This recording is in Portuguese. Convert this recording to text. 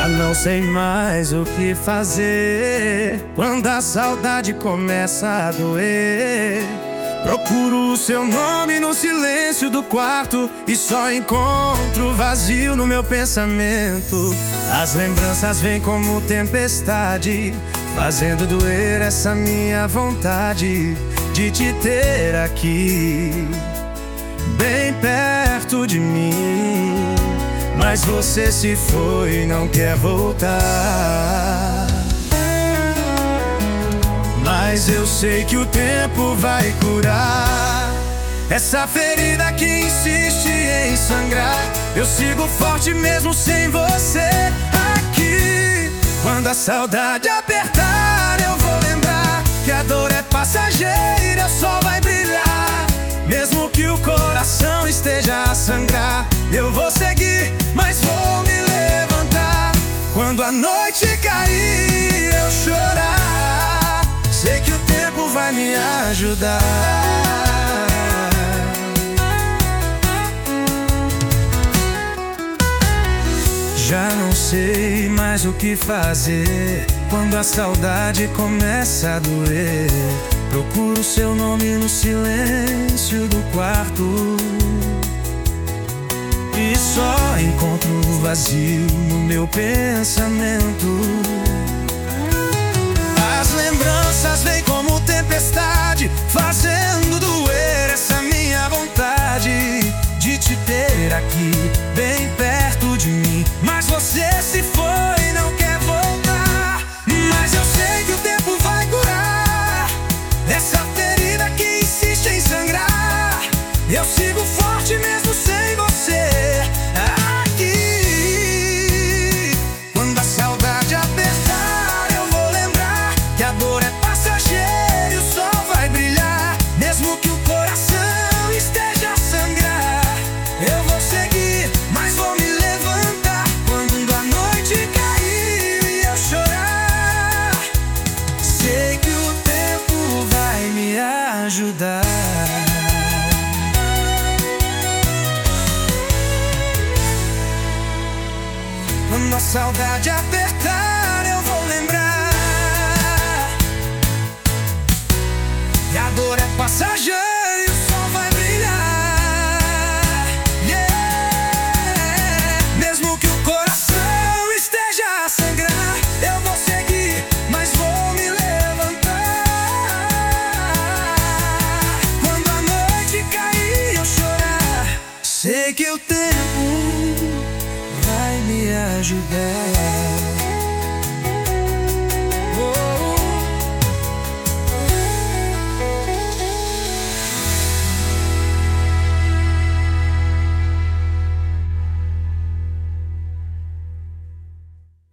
Já não sei mais o que fazer quando a saudade começa a doer. Procuro o seu nome no silêncio do quarto e só encontro vazio no meu pensamento. As lembranças vêm como tempestade, fazendo doer essa minha vontade de te ter aqui, bem perto de mim. Mas você se foi e não quer voltar. Mas eu sei que o tempo vai curar essa ferida que insiste em sangrar. Eu sigo forte mesmo sem você aqui. Quando a saudade apertar, eu vou lembrar que a dor é passageira, o sol vai brilhar. Mesmo que o coração esteja a sangrar, eu vou seguir, mas vou me levantar. Quando a noite cair, eu chorar, sei que o tempo vai me ajudar. Já não sei mais o que fazer quando a saudade começa a doer. Procuro seu nome no silêncio do quarto e só encontro vazio no meu pensamento. As lembranças vêm como tempestade, fazendo doer essa minha vontade de te ter aqui, bem perto de mim. Mas você se foi e não quer voltar. Mas eu sei que o tempo vai curar essa ferida que insiste em sangrar. Eu sigo forte mesmo sem você aqui. Quando a saudade apertar, eu vou lembrar que a dor é passageira e o sol vai brilhar. Mesmo que o coração esteja a sangrar, eu vou seguir, mas vou me levantar. Quando a noite cair e eu chorar, sei que o tempo vai me ajudar. Quando a saudade apertar, eu vou lembrar que a dor é passageira e o sol vai brilhar. Yeah. Mesmo que o coração esteja a sangrar, eu vou seguir, mas vou me levantar. Quando a noite cair e eu chorar, sei que o tempo vai me ajudar.